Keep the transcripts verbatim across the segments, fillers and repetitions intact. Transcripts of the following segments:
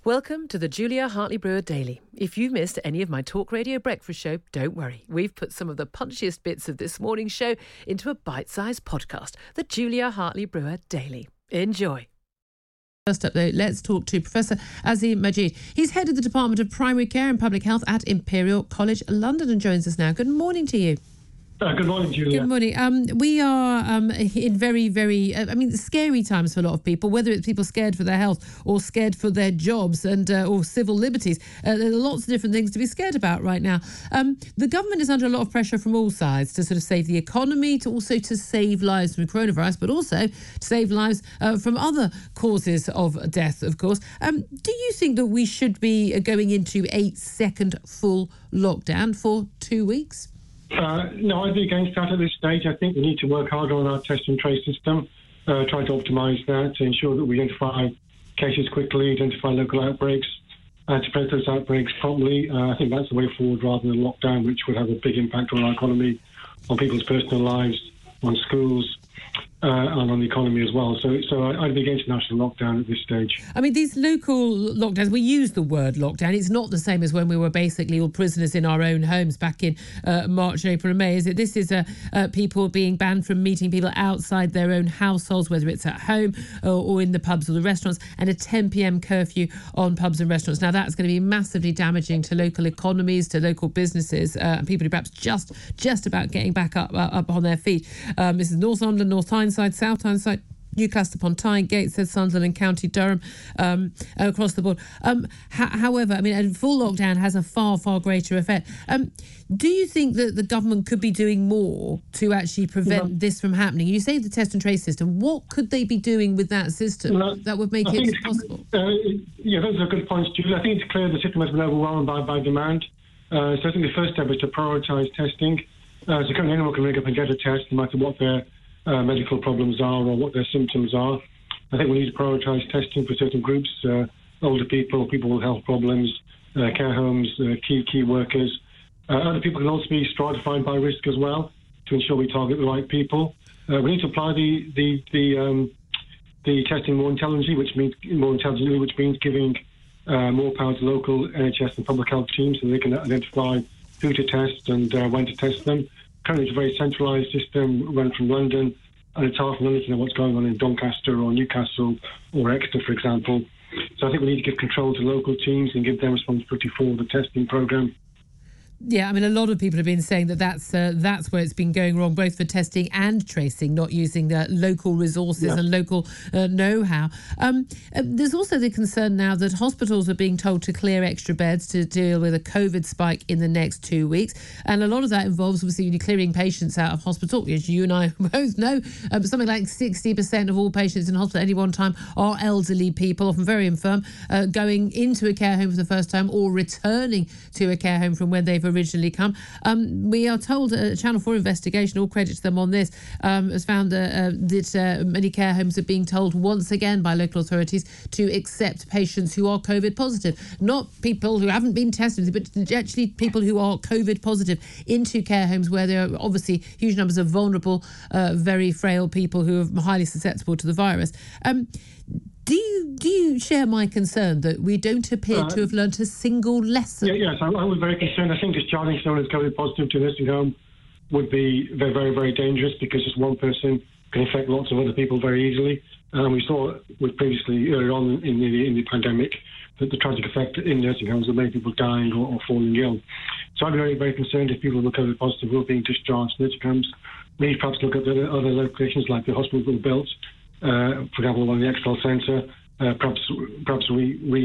Welcome to the Julia Hartley-Brewer Daily. If you've missed any of my Talk Radio breakfast show, don't worry. We've put some of the punchiest bits of this morning's show into a bite-sized podcast, the Julia Hartley-Brewer Daily. Enjoy. First up, though, let's talk to Professor Azim Majid. He's head of the Department of Primary Care and Public Health at Imperial College London and joins us now. Good morning to you. Uh, good morning, Julia. Good morning. Um, we are um, in very, very, uh, I mean, scary times for a lot of people, whether it's people scared for their health or scared for their jobs and uh, or civil liberties. Uh, there are lots of different things to be scared about right now. Um, the government is under a lot of pressure from all sides to sort of save the economy, to also to save lives from coronavirus, but also to save lives uh, from other causes of death, of course. Um, do you think that we should be going into a second full lockdown for two weeks? Uh, no, I'd be against that at this stage. I think we need to work harder on our test and trace system, uh, try to optimise that to ensure that we identify cases quickly, identify local outbreaks, and to prevent those outbreaks promptly. Uh, I think that's the way forward rather than lockdown, which would have a big impact on our economy, on people's personal lives, on schools, uh, and on the economy as well. So so I'd be against national lockdown at this stage. I mean, these local lockdowns, we use the word lockdown. It's not the same as when we were basically all prisoners in our own homes back in uh, March, April and May, is it? This is uh, uh, people being banned from meeting people outside their own households, whether it's at home or, or in the pubs or the restaurants, and a ten p.m. curfew on pubs and restaurants. Now, that's going to be massively damaging to local economies, to local businesses, uh, and people who perhaps just just about getting back up, uh, up on their feet. Um, this is Northumberland, North Tyneside, South Tyneside, Newcastle upon Tyne, Gateshead, Sunderland, County Durham, um, across the board. Um, ha- however, I mean, a full lockdown has a far, far greater effect. Um, do you think that the government could be doing more to actually prevent yeah. this from happening? You say the test and trace system. What could they be doing with that system well, that would make I it possible? Uh, yeah, those are good points, Julie. I think it's clear the system has been overwhelmed by, by demand. Uh, so I think the first step is to prioritise testing. Uh, so currently anyone can ring up and get a test, no matter what their Uh, medical problems are or what their symptoms are. I think we need to prioritise testing for certain groups, uh, older people, people with health problems, uh, care homes, uh, key key workers. Uh, other people can also be stratified by risk as well to ensure we target the right people. Uh, we need to apply the the the, um, the testing more intelligently, which means more intelligently, which means giving uh, more power to local N H S and public health teams so they can identify who to test and uh, when to test them. Currently, it's a very centralised system run from London, and it's hard for London to know what's going on in Doncaster or Newcastle or Exeter, for example. So I think we need to give control to local teams and give them responsibility for the testing programme. Yeah, I mean, a lot of people have been saying that that's uh, that's where it's been going wrong, both for testing and tracing, not using the local resources yeah. and local uh, know-how. Um, uh, there's also the concern now that hospitals are being told to clear extra beds to deal with a COVID spike in the next two weeks. And a lot of that involves, obviously, clearing patients out of hospital. As you and I both know, um, something like sixty percent of all patients in hospital at any one time are elderly people, often very infirm, uh, going into a care home for the first time or returning to a care home from when they've originally come. Um, we are told a uh, Channel four investigation, all credit to them on this, um, has found uh, uh, that uh, many care homes are being told once again by local authorities to accept patients who are COVID positive. Not people who haven't been tested, but actually people who are COVID positive into care homes where there are obviously huge numbers of vulnerable, uh, very frail people who are highly susceptible to the virus. Um, Do you do you share my concern that we don't appear uh, to have learnt a single lesson? Yeah, yes, I, I was very concerned. I think discharging someone who's COVID positive to a nursing home would be very, very, very dangerous because just one person can infect lots of other people very easily. And um, we saw with previously earlier on in the in the pandemic that the tragic effect in nursing homes of many people dying or, or falling ill. So I'm very, very concerned if people who are COVID positive were being discharged to nursing homes. We need perhaps look at the other locations like the hospitals that were built. Uh, for example, on the Excel Centre, uh, perhaps perhaps we we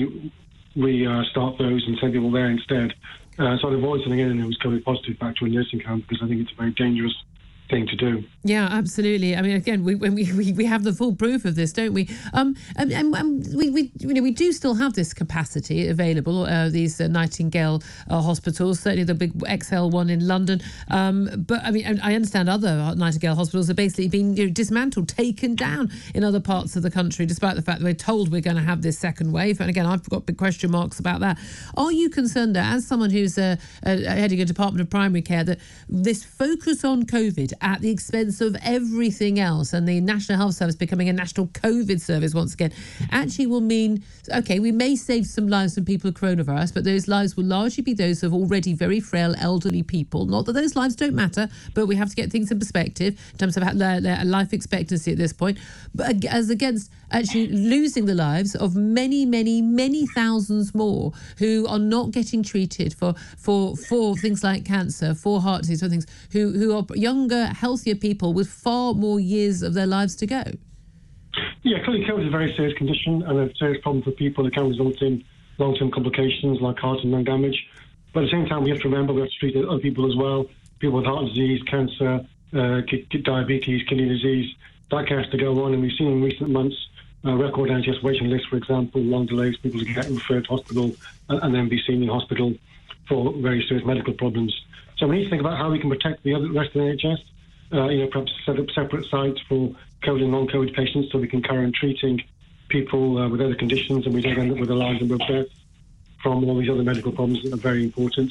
we uh, start those and send people there instead. Uh, so I'd avoid sending anyone who's COVID positive back to a nursing home because I think it's a very dangerous thing to do. Yeah, absolutely. I mean, again, we when we, we, we have the full proof of this, don't we? Um, and, and, and we, we you know we do still have this capacity available. Uh, these uh, Nightingale uh, hospitals, certainly the big X L one in London. Um, but I mean, I understand other Nightingale hospitals are basically being you know, dismantled, taken down in other parts of the country, despite the fact that we're told we're going to have this second wave. And again, I've got big question marks about that. Are you concerned that, as someone who's uh, uh, heading a Department of Primary Care, that this focus on COVID at the expense of everything else, and the National Health Service becoming a national COVID service once again, actually will mean, OK, we may save some lives from people with coronavirus, but those lives will largely be those of already very frail elderly people. Not that those lives don't matter, but we have to get things in perspective in terms of their, their life expectancy at this point, but as against actually losing the lives of many, many, many thousands more who are not getting treated for for for things like cancer, for heart disease, for things, who, who are younger, healthier people with far more years of their lives to go. Yeah, clearly COVID is a very serious condition and a serious problem for people that can result in long-term complications like heart and lung damage. But at the same time, we have to remember we have to treat other people as well, people with heart disease, cancer, uh, diabetes, kidney disease. That has to go on, and we've seen in recent months uh, record N H S waiting lists, for example, long delays, people to get referred to hospital and, and then be seen in hospital for very serious medical problems. So we need to think about how we can protect the other rest of the N H S. Uh, you know, perhaps set up separate sites for COVID and non-COVID patients so we can carry on treating people uh, with other conditions, and we don't end up with a large number of deaths from all these other medical problems that are very important.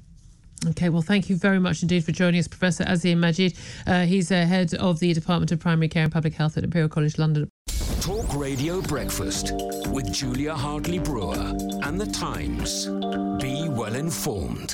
OK, well, thank you very much indeed for joining us, Professor Azeem Majid. Uh, he's uh, head of the Department of Primary Care and Public Health at Imperial College London. Talk Radio Breakfast with Julia Hartley-Brewer and The Times. Be well informed.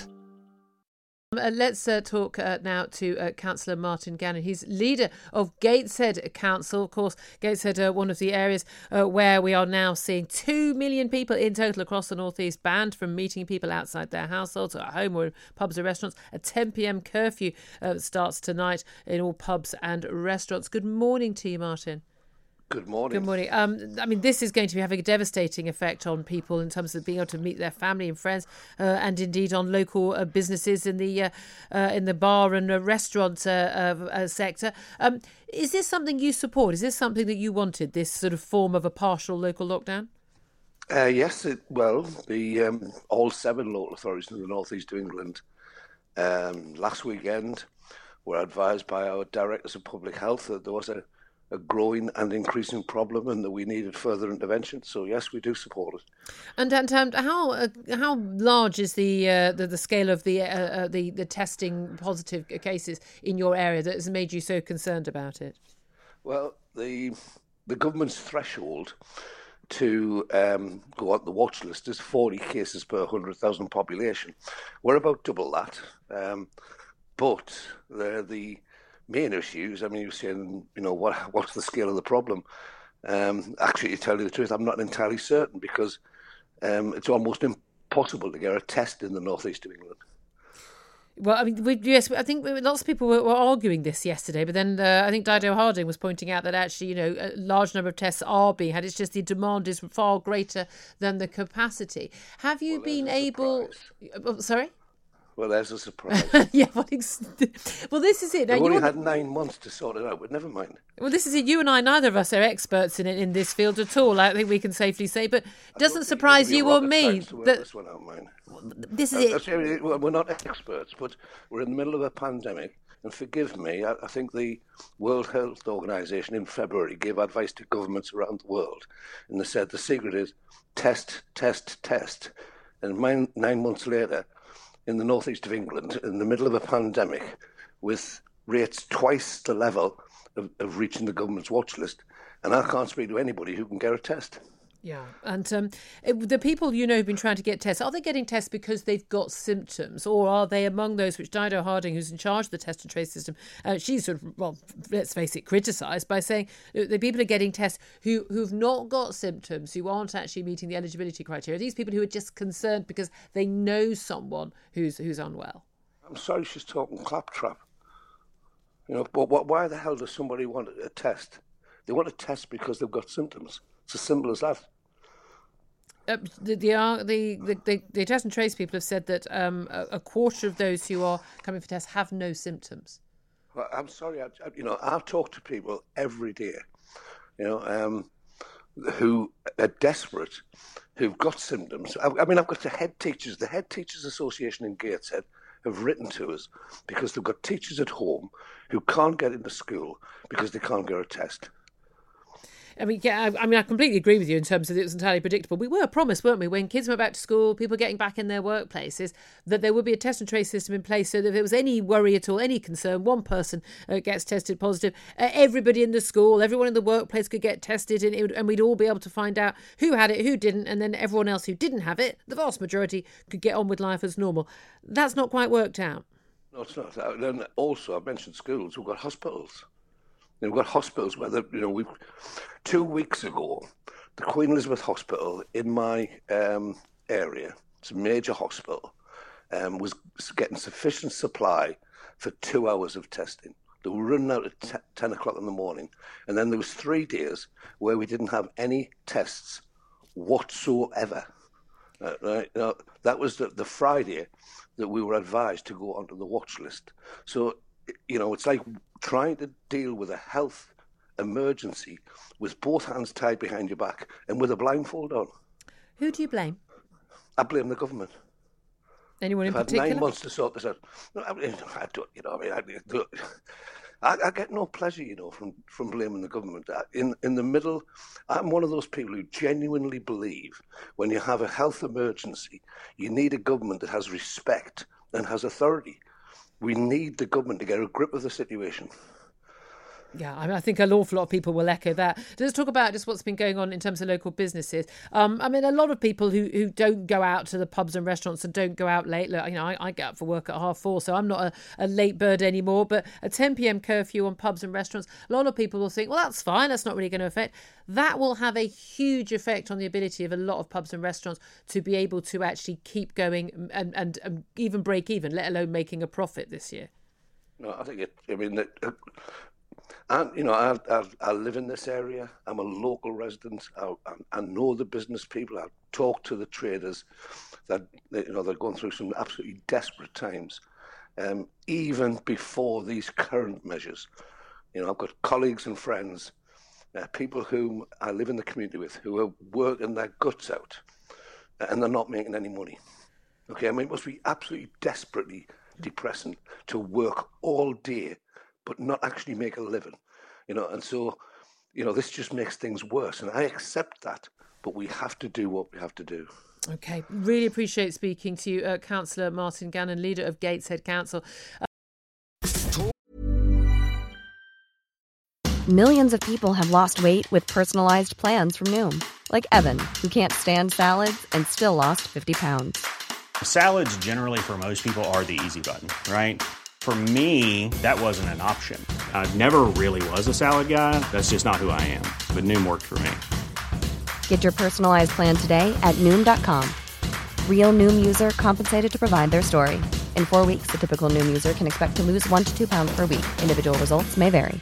Uh, let's uh, talk uh, now to uh, Councillor Martin Gannon. He's leader of Gateshead Council. Of course, Gateshead, uh, one of the areas uh, where we are now seeing two million people in total across the North East banned from meeting people outside their households or at home or in pubs or restaurants. A ten p.m. curfew uh, starts tonight in all pubs and restaurants. Good morning to you, Martin. Good morning. Good morning. Um, I mean, this is going to be having a devastating effect on people in terms of being able to meet their family and friends, uh, and indeed on local uh, businesses in the uh, uh, in the bar and uh, restaurant uh, uh, sector. Um, is this something you support? Is this something that you wanted? This sort of form of a partial local lockdown? Uh, yes. It, well, the um, all seven local authorities in the North East of England um, last weekend were advised by our directors of public health that there was a a growing and increasing problem and that we needed further intervention. So yes, we do support it. And, and um, how uh, how large is the, uh, the the scale of the, uh, uh, the the testing positive cases in your area that has made you so concerned about it? Well, the the government's threshold to um, go on the watch list is forty cases per one hundred thousand population. We're about double that. Um, but the the main issues, I mean, you're saying, you know, what what's the scale of the problem? Um, actually, to tell you the truth, I'm not entirely certain because um, it's almost impossible to get a test in the northeast of England. Well, I mean, we, yes, I think lots of people were, were arguing this yesterday, but then uh, I think Dido Harding was pointing out that actually, you know, a large number of tests are being had. It's just the demand is far greater than the capacity. Have you well, been able... Oh, sorry? Well, there's a surprise. yeah, well, ex- well, this is it. We've now, only you're... had nine months to sort it out, but never mind. Well, this is it. You and I, neither of us are experts in it in this field at all. I think we can safely say, but it doesn't surprise you or me that this one out, mine. This is uh, it. Well, we're not experts, but we're in the middle of a pandemic. And forgive me, I, I think the World Health Organization in February gave advice to governments around the world, and they said the secret is test, test, test. And nine, nine months later, in the northeast of England, in the middle of a pandemic, with rates twice the level of, of reaching the government's watch list, and I can't speak to anybody who can get a test. Yeah, and um, it, the people you know who've been trying to get tests, are they getting tests because they've got symptoms, or are they among those which Dido Harding, who's in charge of the test and trace system, uh, she's sort of, well, let's face it, criticised by saying the people are getting tests who, who've not got symptoms, who aren't actually meeting the eligibility criteria. These people who are just concerned because they know someone who's who's unwell. I'm sorry she's talking claptrap. You know, but what, why the hell does somebody want a test? They want a test because they've got symptoms. It's as simple as that. Uh, the, the, the, the, the test and trace people have said that um, a, a quarter of those who are coming for tests have no symptoms. Well, I'm sorry, I, you know, I've talked to people every day, you know, um, who are desperate, who've got symptoms. I, I mean, I've got the head teachers, the Head Teachers Association in Gateshead have written to us because they've got teachers at home who can't get into school because they can't get a test. I mean, yeah, I, I mean, I completely agree with you in terms of it was entirely predictable. We were promised, weren't we, when kids went back to school, people getting back in their workplaces, that there would be a test and trace system in place so that if there was any worry at all, any concern, one person uh, gets tested positive, uh, everybody in the school, everyone in the workplace could get tested, and, it would, and we'd all be able to find out who had it, who didn't, and then everyone else who didn't have it, the vast majority, could get on with life as normal. That's not quite worked out. No, it's not. And also, I mentioned schools. We've got hospitals. We've got hospitals where, the, you know, we've two weeks ago, the Queen Elizabeth Hospital in my um, area, it's a major hospital, um, was getting sufficient supply for two hours of testing. They were running out at t- ten o'clock in the morning, and then there was three days where we didn't have any tests whatsoever. Uh, right? Now, that was the, the Friday that we were advised to go onto the watch list. So, you know, it's like trying to deal with a health emergency with both hands tied behind your back and with a blindfold on. Who do you blame? I blame the government. Anyone in I've particular? had nine months to sort this out. No, I, mean, I don't, you know, I mean, I, I, I get no pleasure, you know, from, from blaming the government. In in the middle, I'm one of those people who genuinely believe when you have a health emergency, you need a government that has respect and has authority. We need the government to get a grip of the situation. Yeah, I, mean, I think an awful lot of people will echo that. Let's talk about just what's been going on in terms of local businesses. Um, I mean, a lot of people who, who don't go out to the pubs and restaurants and don't go out late. Look, you know, I, I get up for work at half four, so I'm not a, a late bird anymore. But a ten p.m. curfew on pubs and restaurants, a lot of people will think, well, that's fine. That's not really going to affect. That will have a huge effect on the ability of a lot of pubs and restaurants to be able to actually keep going and, and, and even break even, let alone making a profit this year. No, I think it, I mean, it, uh, and, you know, I, I, I live in this area. I'm a local resident. I, I, I know the business people. I talk to the traders that, you know, they're going through some absolutely desperate times, um, even before these current measures. You know, I've got colleagues and friends, uh, people whom I live in the community with, who are working their guts out, and they're not making any money. Okay, I mean, it must be absolutely desperately depressing to work all day but not actually make a living, you know, and so, you know, this just makes things worse, and I accept that, but we have to do what we have to do. Okay, really appreciate speaking to you, uh, Councillor Martin Gannon, leader of Gateshead Council. Uh- Millions of people have lost weight with personalised plans from Noom, like Evan, who can't stand salads and still lost fifty pounds. Salads generally for most people are the easy button, right? For me, that wasn't an option. I never really was a salad guy. That's just not who I am. But Noom worked for me. Get your personalized plan today at Noom dot com. Real Noom user compensated to provide their story. In four weeks, the typical Noom user can expect to lose one to two pounds per week. Individual results may vary.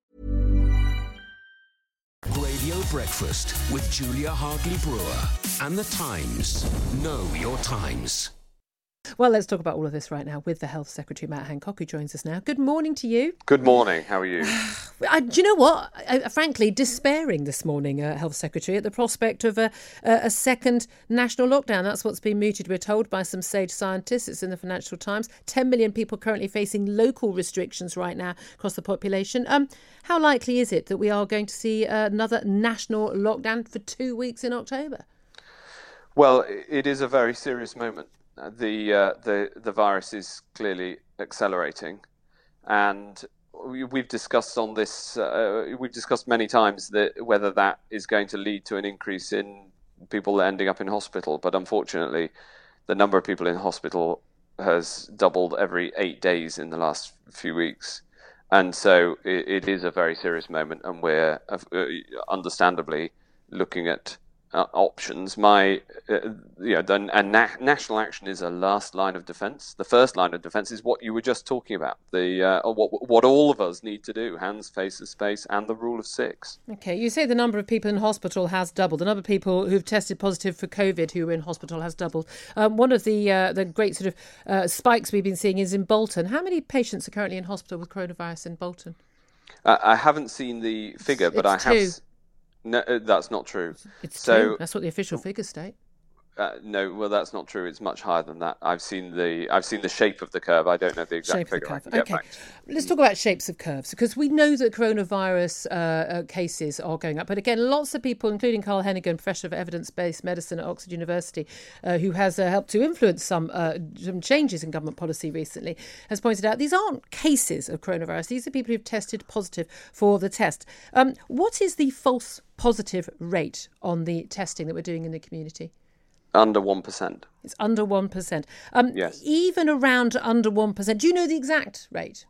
Radio Breakfast with Julia Hartley-Brewer and The Times. Know your times. Well, let's talk about all of this right now with the Health Secretary, Matt Hancock, who joins us now. Good morning to you. Good morning. How are you? I, do you know what? I, frankly, despairing this morning, uh, Health Secretary, at the prospect of a, a, a second national lockdown. That's what's been mooted, we're told, by some sage scientists. It's in the Financial Times. ten million people currently facing local restrictions right now across the population. Um, how likely is it that we are going to see uh, another national lockdown for two weeks in October? Well, it is a very serious moment. The uh, the the virus is clearly accelerating, and we, we've discussed on this. Uh, we've discussed many times that whether that is going to lead to an increase in people ending up in hospital. But unfortunately, the number of people in hospital has doubled every eight days in the last few weeks, and so it, it is a very serious moment, and we're uh, understandably looking at Uh, options. My, uh, you know, the, and na- national action is a last line of defence. The first line of defence is what you were just talking about. The uh, what what all of us need to do: hands, faces, space, and the rule of six. Okay, you say the number of people in hospital has doubled. The number of people who've tested positive for COVID who are in hospital has doubled. Um, one of the uh, the great sort of uh, spikes we've been seeing is in Bolton. How many patients are currently in hospital with coronavirus in Bolton? Uh, I haven't seen the figure, but it's I have. Two. No, that's not true. It's so two. That's what the official figures state. Uh, no, well, that's not true. It's much higher than that. I've seen the I've seen the shape of the curve. I don't know the exact shape figure. Of the curve. I can Okay, get back. Let's talk about shapes of curves, because we know that coronavirus uh, uh, cases are going up. But again, lots of people, including Carl Hennigan, Professor of Evidence-Based Medicine at Oxford University, uh, who has uh, helped to influence some, uh, some changes in government policy recently, has pointed out these aren't cases of coronavirus. These are people who've tested positive for the test. Um, what is the false positive rate on the testing that we're doing in the community? Under one percent. It's under one percent. Um, yes. Even around under one percent. Do you know the exact rate?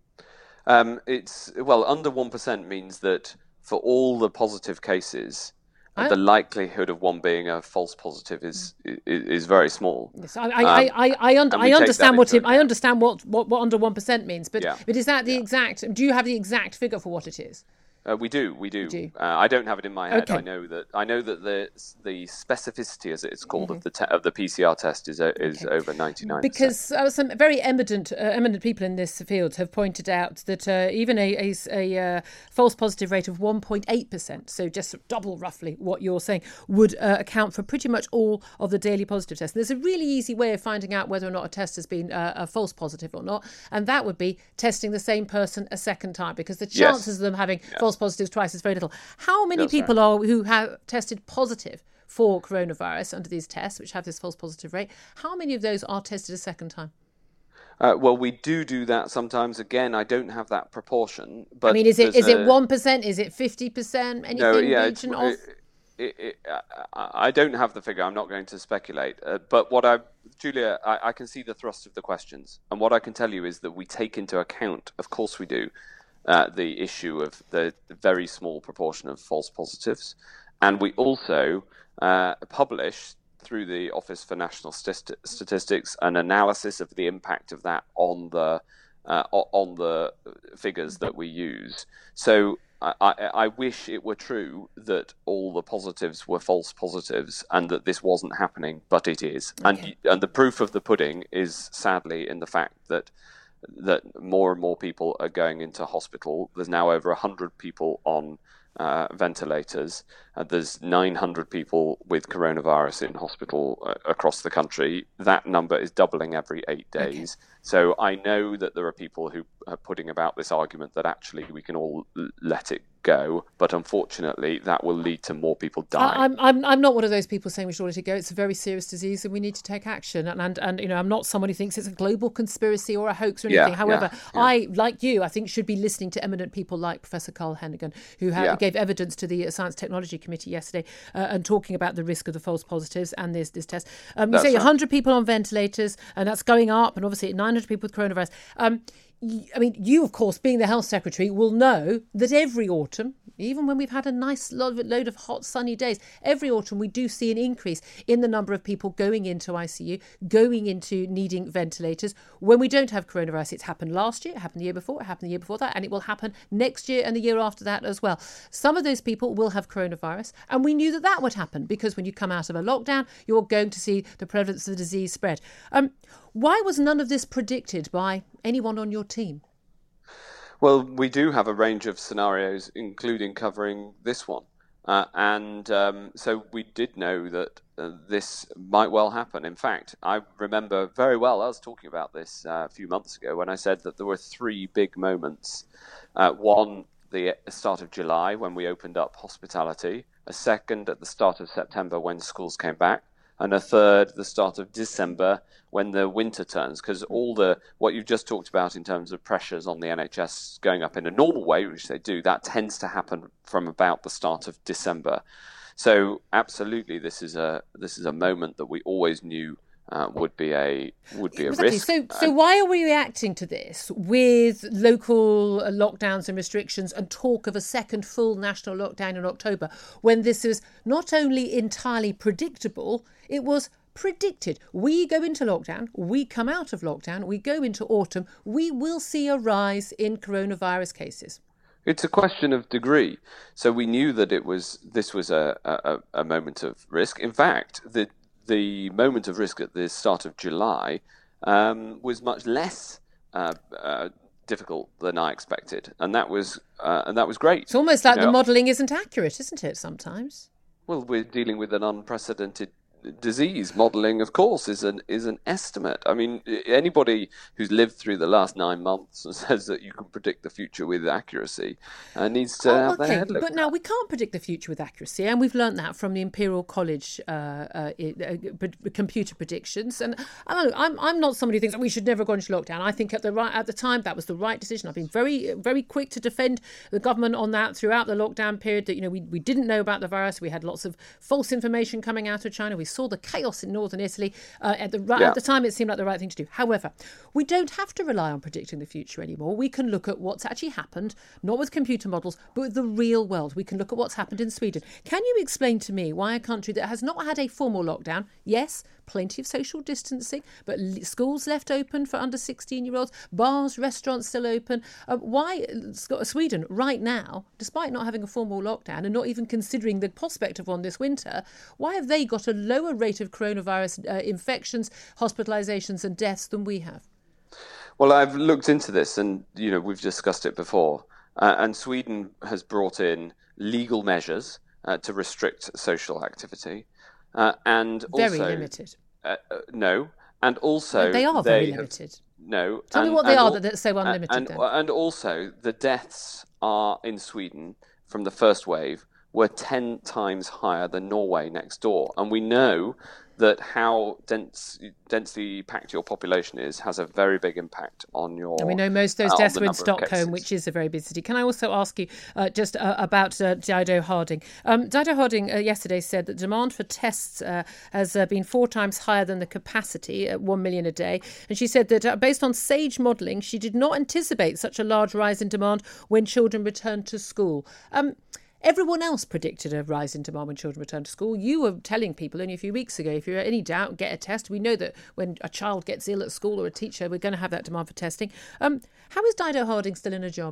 Um, it's well, under one percent means that for all the positive cases, I, the likelihood of one being a false positive is is, is very small. Yes, I I um, I, I, un- I understand what it, I understand what, what, what under one percent means, but yeah. but is that the yeah. exact? Do you have the exact figure for what it is? Uh, we do, we do. do. Uh, I don't have it in my head. Okay. I know that I know that the the specificity, as it's called, mm-hmm. of the te- of the P C R test is uh, is okay. over ninety-nine. Because uh, some very eminent uh, eminent people in this field have pointed out that uh, even a a, a uh, false positive rate of one point eight percent, so just double roughly what you're saying, would uh, account for pretty much all of the daily positive tests. And there's a really easy way of finding out whether or not a test has been uh, a false positive or not, and that would be testing the same person a second time, because the chances yes. of them having yes. false positives twice is very little. How many That's people right. are who have tested positive for coronavirus under these tests, which have this false positive rate? How many of those are tested a second time? Uh, well, we do do that sometimes. Again, I don't have that proportion. But I mean, is it is a... it one percent? Is it fifty percent? Anything no, yeah, region it, of? It, it, it, I don't have the figure. I'm not going to speculate. Uh, but what I, Julia, I, I can see the thrust of the questions, and what I can tell you is that we take into account, of course we do, Uh, the issue of the very small proportion of false positives. And we also uh, publish, through the Office for National St- Statistics, an analysis of the impact of that on the uh, on the figures that we use. So I, I, I wish it were true that all the positives were false positives and that this wasn't happening, but it is. Okay. And and the proof of the pudding is sadly in the fact that that more and more people are going into hospital. There's now over one hundred people on uh, ventilators. Uh, there's nine hundred people with coronavirus in hospital uh, across the country. That number is doubling every eight days. Okay. So I know that there are people who are putting about this argument that actually we can all l- let it go, but unfortunately that will lead to more people dying. I'm I'm I'm not one of those people saying we should let it go. It's a very serious disease and we need to take action. And and, and you know, I'm not someone who thinks it's a global conspiracy or a hoax or anything. Yeah, However, yeah, yeah. I, like you, I think should be listening to eminent people like Professor Carl Hennigan, who ha- yeah. gave evidence to the Science Technology Committee yesterday uh, and talking about the risk of the false positives and this this test. Um, you that's say right. one hundred people on ventilators, and that's going up, and obviously nine hundred people with coronavirus. Um, I mean, you, of course, being the health secretary, will know that every autumn, even when we've had a nice load of hot, sunny days, every autumn we do see an increase in the number of people going into I C U, going into needing ventilators. When we don't have coronavirus, it's happened last year, it happened the year before, it happened the year before that, and it will happen next year and the year after that as well. Some of those people will have coronavirus, and we knew that that would happen because when you come out of a lockdown, you're going to see the prevalence of the disease spread. Um, why was none of this predicted by anyone on your team? Well, we do have a range of scenarios, including covering this one. Uh, and um, so we did know that uh, this might well happen. In fact, I remember very well, I was talking about this uh, a few months ago when I said that there were three big moments. Uh, one, the start of July when we opened up hospitality. A second, at the start of September when schools came back. And a third, the start of December, when the winter turns, because all the what you've just talked about in terms of pressures on the N H S going up in a normal way, which they do, that tends to happen from about the start of December. So absolutely, this is a this is a moment that we always knew uh, would be a would be a exactly. risk. So, so why are we reacting to this with local lockdowns and restrictions and talk of a second full national lockdown in October, when this is not only entirely predictable, it was predicted? We go into lockdown, we come out of lockdown, we go into autumn, we will see a rise in coronavirus cases. It's a question of degree. So we knew that it was this was a, a, a moment of risk. In fact, the the moment of risk at the start of July um, was much less uh, uh, difficult than I expected, and that was uh, and that was great. It's almost like you know, the modelling isn't accurate, isn't it? Sometimes. Well, we're dealing with an unprecedented disease modelling, of course, is an is an estimate. I mean, anybody who's lived through the last nine months and says that you can predict the future with accuracy uh, needs to oh, have okay. their head looked But now we can't predict the future with accuracy, and we've learned that from the Imperial College uh, uh, uh, computer predictions. And I don't know, I'm I'm not somebody who thinks we should never go into lockdown. I think at the right at the time that was the right decision. I've been very very quick to defend the government on that throughout the lockdown period. That you know we we didn't know about the virus. We had lots of false information coming out of China. We saw the chaos in northern Italy. Uh, at the yeah. at the time, it seemed like the right thing to do. However, we don't have to rely on predicting the future anymore. We can look at what's actually happened, not with computer models, but with the real world. We can look at what's happened in Sweden. Can you explain to me why a country that has not had a formal lockdown, yes, plenty of social distancing, but schools left open for under sixteen-year-olds, bars, restaurants still open, uh, why Sweden right now, despite not having a formal lockdown and not even considering the prospect of one this winter, why have they got a lower rate of coronavirus uh, infections, hospitalisations and deaths than we have? Well, I've looked into this and, you know, we've discussed it before. Uh, and Sweden has brought in legal measures uh, to restrict social activity. Uh, and very also, limited. Uh, uh, no. And also... No, they are they very have, limited. No. Tell and, me what they are all, that are so unlimited and, then. And also, the deaths are in Sweden from the first wave were ten times higher than Norway next door. And we know that how dense, densely packed your population is has a very big impact on your... And we know most of those uh, deaths the were in number of Stockholm, cases. which is a very busy city. Can I also ask you uh, just uh, about uh, Dido Harding? Um, Dido Harding uh, yesterday said that demand for tests uh, has uh, been four times higher than the capacity at one million a day. And she said that uh, based on SAGE modelling, she did not anticipate such a large rise in demand when children returned to school. Um Everyone else predicted a rise in demand when children return to school. You were telling people only a few weeks ago, if you're any doubt, get a test. We know that when a child gets ill at school or a teacher, we're going to have that demand for testing. Um, how is Dido Harding still in a job?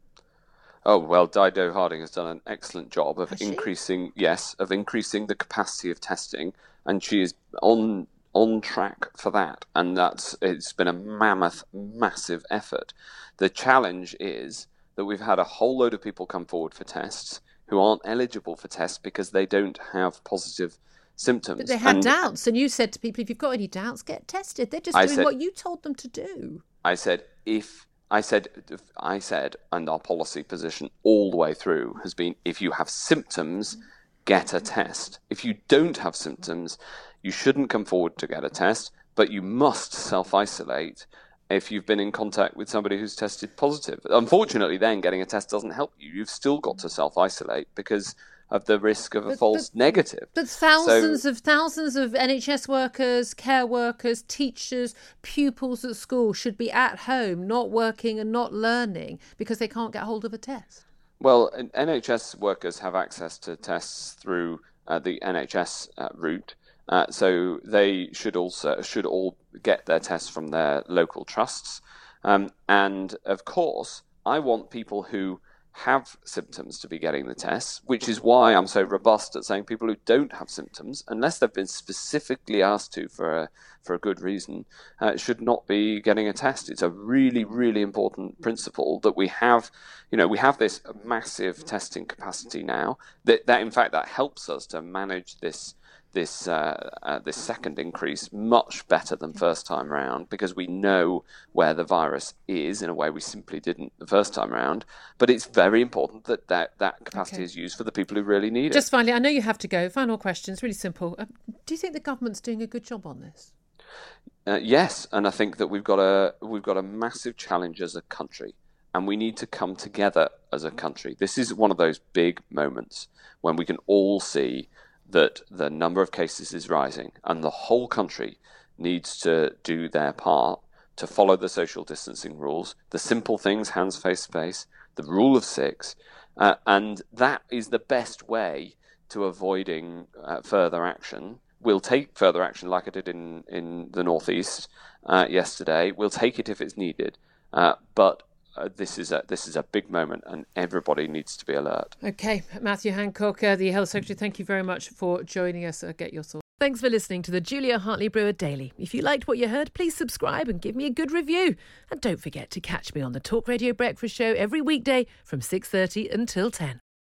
Oh, well, Dido Harding has done an excellent job of Has she? increasing, yes, of increasing the capacity of testing. And she is on on track for that. And that's it's been a mammoth, massive effort. The challenge is that we've had a whole load of people come forward for tests who aren't eligible for tests because they don't have positive symptoms. But they had and doubts, and you said to people, if you've got any doubts, get tested. They're just I doing said, what you told them to do. I said, if I said, I said, and our policy position all the way through has been, if you have symptoms, get a test. If you don't have symptoms, you shouldn't come forward to get a test, but you must self-isolate if you've been in contact with somebody who's tested positive. Unfortunately, then getting a test doesn't help you. You've still got to self-isolate because of the risk of a But- false but- negative. But thousands So- of thousands of N H S workers, care workers, teachers, pupils at school should be at home, not working and not learning because they can't get hold of a test. Well, N H S workers have access to tests through uh, the N H S uh, route, uh, so they should also should all get their tests from their local trusts. Um, and of course, I want people who have symptoms to be getting the tests, which is why I'm so robust at saying people who don't have symptoms, unless they've been specifically asked to for a for a good reason, uh, should not be getting a test. It's a really, really important principle that we have. You know, we have this massive testing capacity now. That, that in fact, that helps us to manage this this uh, uh, this second increase much better than first time round, because we know where the virus is in a way we simply didn't the first time round. But it's very important that that, that capacity Okay. is used for the people who really need Just it. finally, I know you have to go. Final question. It's really simple. Um, do you think the government's doing a good job on this? Uh, yes, and I think that we've got a we've got a massive challenge as a country, and we need to come together as a country. This is one of those big moments when we can all see that the number of cases is rising, and the whole country needs to do their part to follow the social distancing rules, the simple things, hands face to face, the rule of six, uh, and that is the best way to avoiding uh, further action. We'll take further action like I did in, in the Northeast uh, yesterday. We'll take it if it's needed, uh, but Uh, this is a this is a big moment, and everybody needs to be alert. Okay, Matthew Hancock, uh, the Health Secretary, thank you very much for joining us. Uh, get your thoughts. Thanks for listening to the Julia Hartley Brewer Daily. If you liked what you heard, please subscribe and give me a good review. And don't forget to catch me on the Talk Radio Breakfast Show every weekday from six thirty until ten.